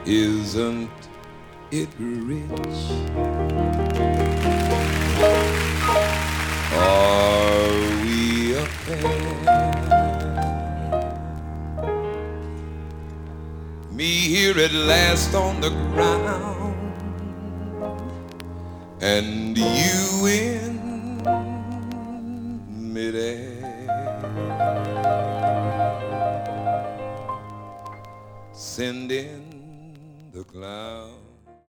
Isn't it rich? Are we a pair? Me here at last on the ground, and you in midair, sending the cloud.